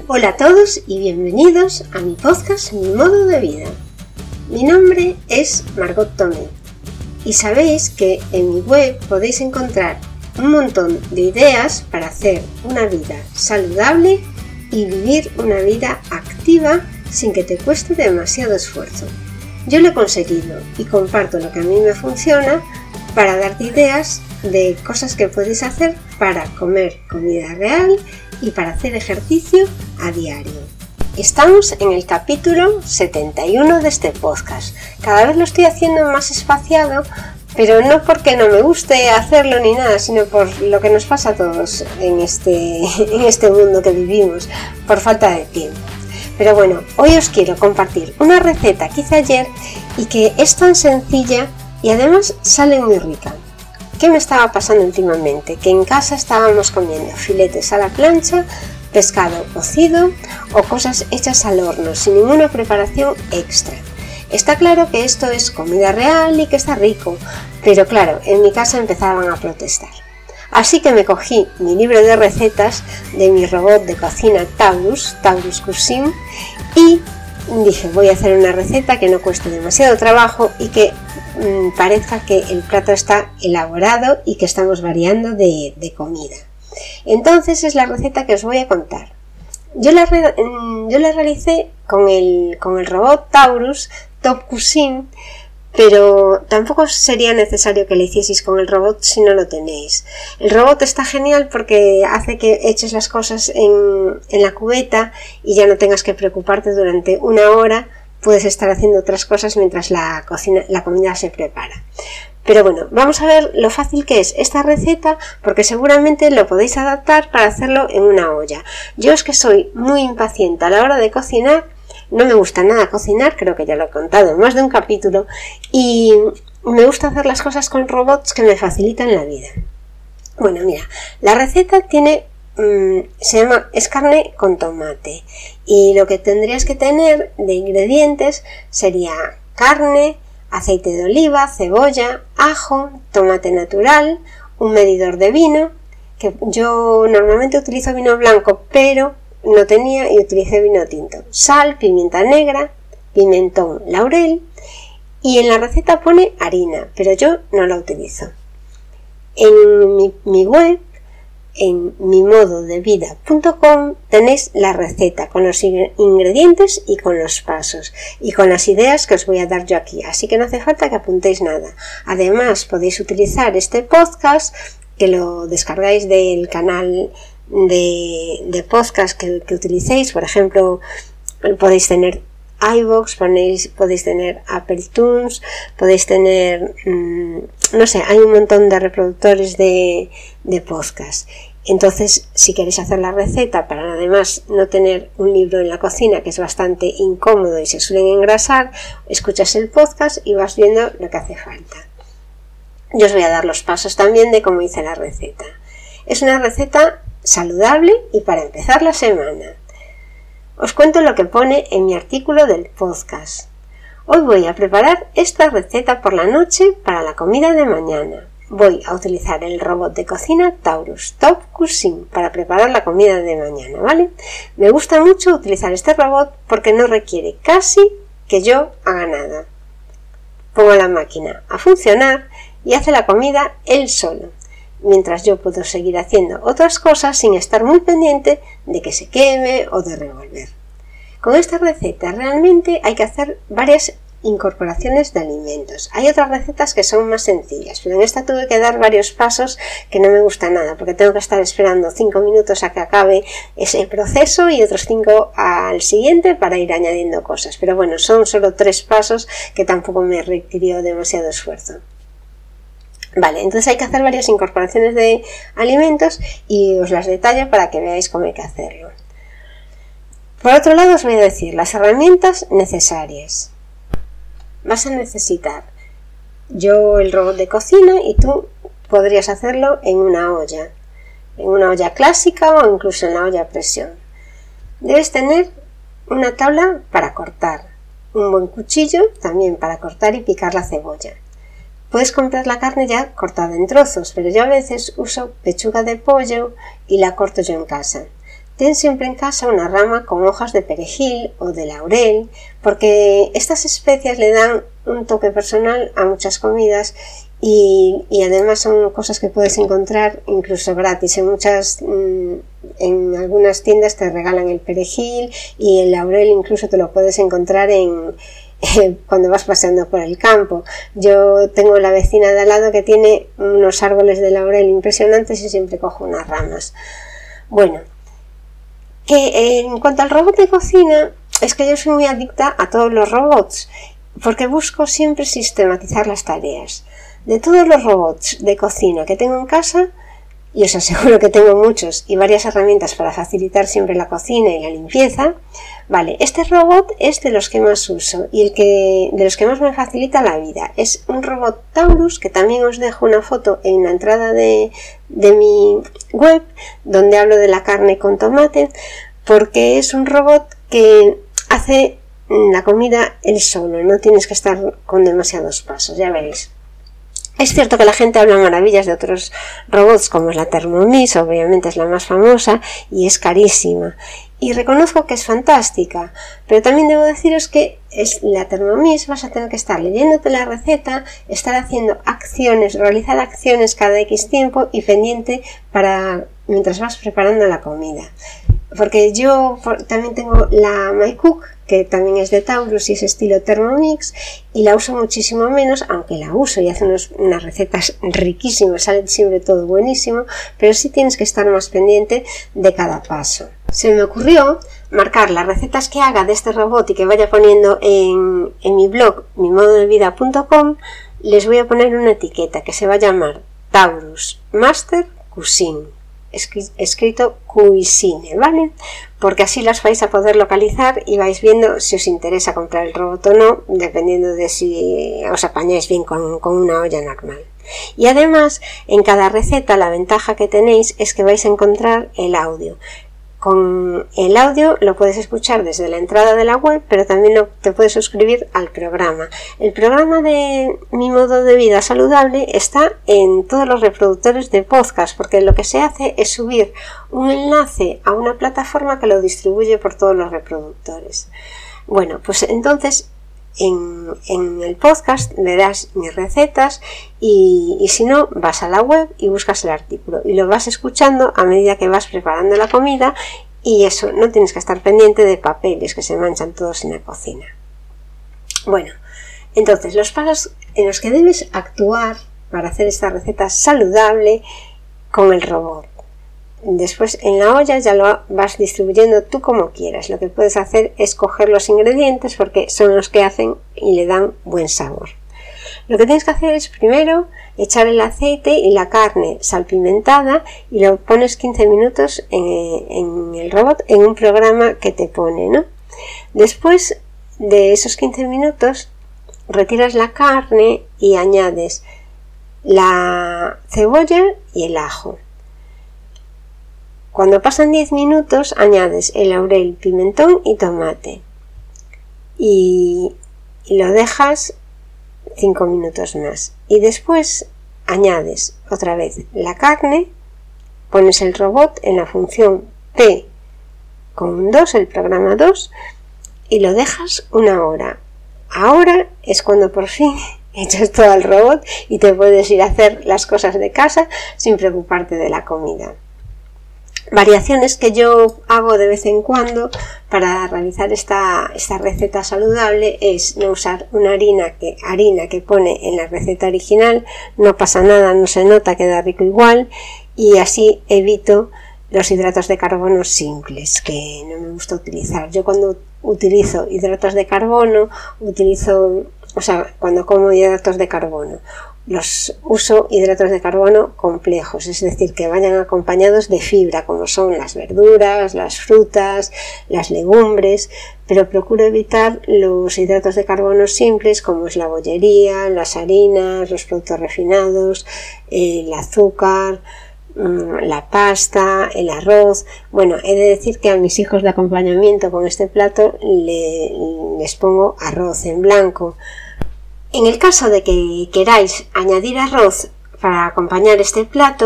Hola a todos y bienvenidos a mi podcast Mi Modo de Vida. Mi nombre es Margot Tomé y sabéis que en mi web podéis encontrar un montón de ideas para hacer una vida saludable y vivir una vida activa sin que te cueste demasiado esfuerzo. Yo lo he conseguido y comparto lo que a mí me funciona para darte ideas de cosas que puedes hacer para comer comida real y para hacer ejercicio a diario. Estamos en el capítulo 71 de este podcast. Cada vez lo estoy haciendo más espaciado, pero no porque no me guste hacerlo ni nada, sino por lo que nos pasa a todos en este mundo que vivimos, por falta de tiempo. Pero bueno, hoy os quiero compartir una receta que hice ayer y que es tan sencilla y además sale muy rica. ¿Qué me estaba pasando últimamente? Que en casa estábamos comiendo filetes a la plancha, pescado cocido o cosas hechas al horno sin ninguna preparación extra. Está claro que esto es comida real y que está rico, pero claro, en mi casa empezaban a protestar. Así que me cogí mi libro de recetas de mi robot de cocina Taurus Cuisine, y dije, voy a hacer una receta que no cueste demasiado trabajo y que parezca que el plato está elaborado y que estamos variando de comida. Entonces es la receta que os voy a contar. Yo la realicé con el robot Taurus Cuisine, pero tampoco sería necesario que lo hicieseis con el robot si no lo tenéis. El robot está genial porque hace que eches las cosas en la cubeta y ya no tengas que preocuparte durante una hora. Puedes estar haciendo otras cosas mientras la comida se prepara. Pero bueno, vamos a ver lo fácil que es esta receta, porque seguramente lo podéis adaptar para hacerlo en una olla. Yo es que soy muy impaciente a la hora de cocinar, no me gusta nada cocinar, creo que ya lo he contado en más de un capítulo, y me gusta hacer las cosas con robots que me facilitan la vida. Bueno, mira, la receta es carne con tomate, y lo que tendrías que tener de ingredientes sería carne, aceite de oliva, cebolla, ajo, tomate natural, un medidor de vino, que yo normalmente utilizo vino blanco, pero no tenía y utilicé vino tinto, sal, pimienta negra, pimentón, laurel, y en la receta pone harina, pero yo no la utilizo. En mi web, en mimododevida.com, tenéis la receta con los ingredientes y con los pasos y con las ideas que os voy a dar yo aquí, así que no hace falta que apuntéis nada. Además podéis utilizar este podcast, que lo descargáis del canal de podcast que utilicéis. Por ejemplo, podéis tener iVoox, podéis tener Apple Tunes, podéis tener no sé, hay un montón de reproductores de podcast. Entonces, si queréis hacer la receta para además no tener un libro en la cocina, que es bastante incómodo y se suelen engrasar, escuchas el podcast y vas viendo lo que hace falta. Yo os voy a dar los pasos también de cómo hice la receta. Es una receta saludable y para empezar la semana. Os cuento lo que pone en mi artículo del podcast. Hoy voy a preparar esta receta por la noche para la comida de mañana. Voy a utilizar el robot de cocina Taurus Cuisine para preparar la comida de mañana, ¿vale? Me gusta mucho utilizar este robot porque no requiere casi que yo haga nada. Pongo la máquina a funcionar y hace la comida él solo, mientras yo puedo seguir haciendo otras cosas sin estar muy pendiente de que se queme o de revolver. Con esta receta realmente hay que hacer varias incorporaciones de alimentos. Hay otras recetas que son más sencillas, pero en esta tuve que dar varios pasos que no me gusta nada, porque tengo que estar esperando 5 minutos a que acabe ese proceso y otros 5 al siguiente para ir añadiendo cosas. Pero bueno, son solo 3 pasos que tampoco me requirió demasiado esfuerzo. Vale, entonces hay que hacer varias incorporaciones de alimentos y os las detallo para que veáis cómo hay que hacerlo. Por otro lado, os voy a decir las herramientas necesarias. Vas a necesitar el robot de cocina, y tú podrías hacerlo en una olla clásica o incluso en la olla a presión. Debes tener una tabla para cortar, un buen cuchillo también para cortar y picar la cebolla. Puedes comprar la carne ya cortada en trozos, pero yo a veces uso pechuga de pollo y la corto yo en casa. ten siempre en casa una rama con hojas de perejil o de laurel, porque estas especias le dan un toque personal a muchas comidas y además son cosas que puedes encontrar incluso gratis. En algunas tiendas te regalan el perejil, y el laurel incluso te lo puedes encontrar cuando vas paseando por el campo. Yo tengo la vecina de al lado que tiene unos árboles de laurel impresionantes y siempre cojo unas ramas. Bueno, que en cuanto al robot de cocina, es que yo soy muy adicta a todos los robots, porque busco siempre sistematizar las tareas. De todos los robots de cocina que tengo en casa, y os aseguro que tengo muchos y varias herramientas para facilitar siempre la cocina y la limpieza, vale, este robot es de los que más uso y de los que más me facilita la vida. Es un robot Taurus, que también os dejo una foto en la entrada de mi web, donde hablo de la carne con tomate, porque es un robot que hace la comida él solo, no tienes que estar con demasiados pasos, ya veréis. Es cierto que la gente habla maravillas de otros robots, como es la Thermomix, obviamente es la más famosa y es carísima. Y reconozco que es fantástica, pero también debo deciros que la Thermomix vas a tener que estar leyéndote la receta, estar haciendo acciones, realizar acciones cada X tiempo y pendiente mientras vas preparando la comida. Porque yo también tengo la MyCook, que también es de Taurus y es estilo Thermomix, y la uso muchísimo menos, aunque la uso y hace unas recetas riquísimas, sale siempre todo buenísimo, pero sí tienes que estar más pendiente de cada paso. Se me ocurrió marcar las recetas que haga de este robot y que vaya poniendo en mi blog mimododevida.com. Les voy a poner una etiqueta que se va a llamar Taurus Master Cuisine, escrito Cuisine, ¿vale? Porque así las vais a poder localizar y vais viendo si os interesa comprar el robot o no, dependiendo de si os apañáis bien con una olla normal. Y además, en cada receta la ventaja que tenéis es que vais a encontrar el audio. Con el audio lo puedes escuchar desde la entrada de la web, pero también te puedes suscribir al programa. El programa de Mi Modo de Vida Saludable está en todos los reproductores de podcast, porque lo que se hace es subir un enlace a una plataforma que lo distribuye por todos los reproductores. Bueno, pues entonces en el podcast le das mis recetas y si no, vas a la web y buscas el artículo y lo vas escuchando a medida que vas preparando la comida, y eso, no tienes que estar pendiente de papeles que se manchan todos en la cocina. Bueno, entonces los pasos en los que debes actuar para hacer esta receta saludable con el robot. Después en la olla ya lo vas distribuyendo tú como quieras. Lo que puedes hacer es coger los ingredientes porque son los que hacen y le dan buen sabor. Lo que tienes que hacer es primero echar el aceite y la carne salpimentada y lo pones 15 minutos en el robot en un programa que te pone, ¿no? Después de esos 15 minutos retiras la carne y añades la cebolla y el ajo. Cuando pasan 10 minutos añades el laurel, pimentón y tomate y lo dejas 5 minutos más, y después añades otra vez la carne, pones el robot en la función P con un 2, el programa 2, y lo dejas una hora. Ahora es cuando por fin echas todo al robot y te puedes ir a hacer las cosas de casa sin preocuparte de la comida. Variaciones que yo hago de vez en cuando para realizar esta receta saludable es no usar una harina que pone en la receta original. No pasa nada, no se nota, queda rico igual, y así evito los hidratos de carbono simples que no me gusta utilizar. Yo cuando utilizo hidratos de carbono cuando como hidratos de carbono, los uso hidratos de carbono complejos, es decir, que vayan acompañados de fibra, como son las verduras, las frutas, las legumbres, pero procuro evitar los hidratos de carbono simples, como es la bollería, las harinas, los productos refinados, el azúcar, la pasta, el arroz. Bueno, he de decir que a mis hijos de acompañamiento con este plato les pongo arroz en blanco. En el caso de que queráis añadir arroz para acompañar este plato,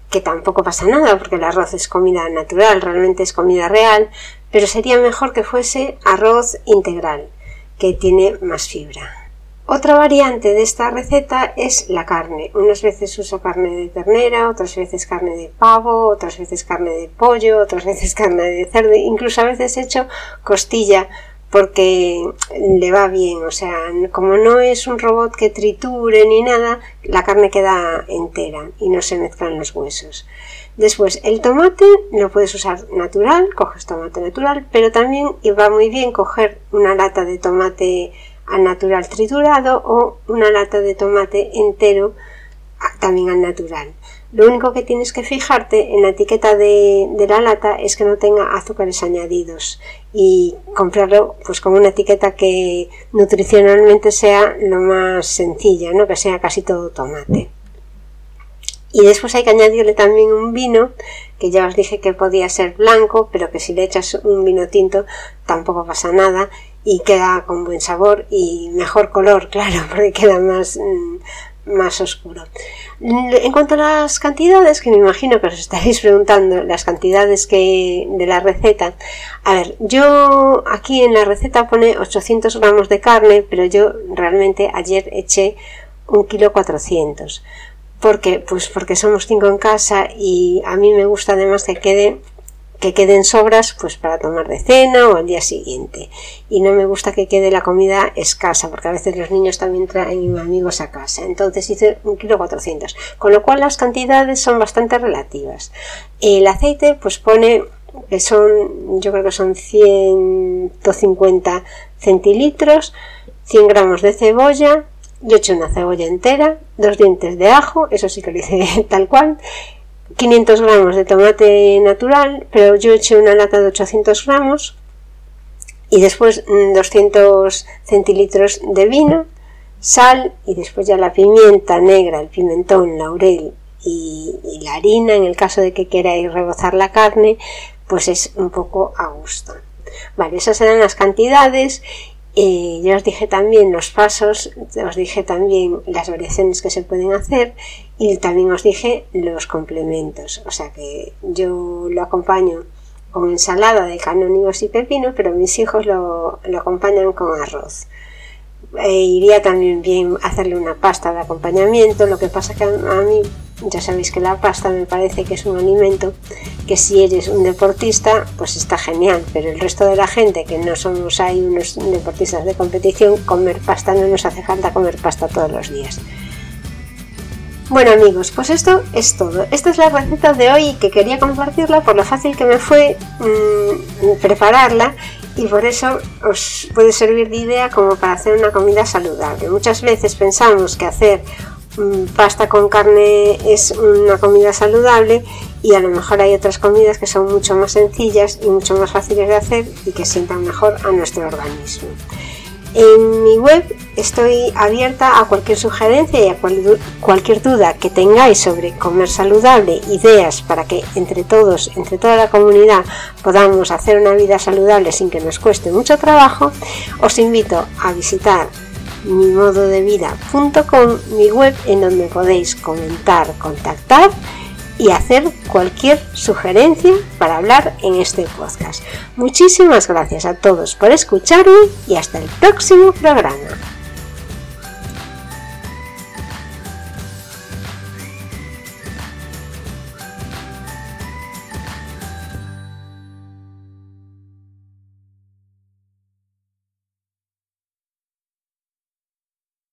que tampoco pasa nada porque el arroz es comida natural, realmente es comida real, pero sería mejor que fuese arroz integral, que tiene más fibra. Otra variante de esta receta es la carne. Unas veces uso carne de ternera, otras veces carne de pavo, otras veces carne de pollo, otras veces carne de cerdo, incluso a veces he hecho costilla porque le va bien, o sea, como no es un robot que triture ni nada, la carne queda entera y no se mezclan los huesos. Después, el tomate lo puedes usar natural, coges tomate natural, pero también va muy bien coger una lata de tomate al natural triturado o una lata de tomate entero también al natural. Lo único que tienes que fijarte en la etiqueta de la lata es que no tenga azúcares añadidos y comprarlo pues con una etiqueta que nutricionalmente sea lo más sencilla, ¿no? Que sea casi todo tomate. Y después hay que añadirle también un vino, que ya os dije que podía ser blanco, pero que si le echas un vino tinto tampoco pasa nada y queda con buen sabor y mejor color, claro, porque queda más oscuro. En cuanto a las cantidades, que me imagino que os estaréis preguntando las cantidades de la receta, a ver, yo aquí en la receta pone 800 gramos de carne, pero yo realmente ayer eché 1,4 kg. ¿Por qué? Pues porque somos 5 en casa y a mí me gusta además que queden sobras pues para tomar de cena o al día siguiente, y no me gusta que quede la comida escasa porque a veces los niños también traen amigos a casa. Entonces hice 1,4 kg, con lo cual las cantidades son bastante relativas. El aceite pues pone que yo creo que son 150 centilitros, 100 gramos de cebolla. Yo eché una cebolla entera, 2 dientes de ajo, eso sí que lo hice tal cual, 500 gramos de tomate natural, pero yo eché una lata de 800 gramos y después 200 centilitros de vino, sal y después ya la pimienta negra, el pimentón, laurel y la harina. En el caso de que queráis rebozar la carne, pues es un poco a gusto. Vale, esas eran las cantidades. Ya os dije también los pasos, os dije también las variaciones que se pueden hacer y también os dije los complementos. O sea que yo lo acompaño con ensalada de canónigos y pepino, pero mis hijos lo acompañan con arroz. Iría también bien hacerle una pasta de acompañamiento. Lo que pasa que a mí, ya sabéis que la pasta me parece que es un alimento que si eres un deportista pues está genial, pero el resto de la gente que no somos ahí unos deportistas de competición, comer pasta no nos hace falta comer pasta todos los días. Bueno amigos, pues esto es todo. Esta es la receta de hoy, que quería compartirla por lo fácil que me fue prepararla, y por eso os puede servir de idea como para hacer una comida saludable. Muchas veces pensamos que hacer pasta con carne es una comida saludable y a lo mejor hay otras comidas que son mucho más sencillas y mucho más fáciles de hacer y que sientan mejor a nuestro organismo. En mi web estoy abierta a cualquier sugerencia y a cualquier duda que tengáis sobre comer saludable, ideas para que entre toda la comunidad podamos hacer una vida saludable sin que nos cueste mucho trabajo. Os invito a visitar mimododevida.com, mi web, en donde podéis comentar, contactar y hacer cualquier sugerencia para hablar en este podcast. Muchísimas gracias a todos por escucharme y hasta el próximo programa.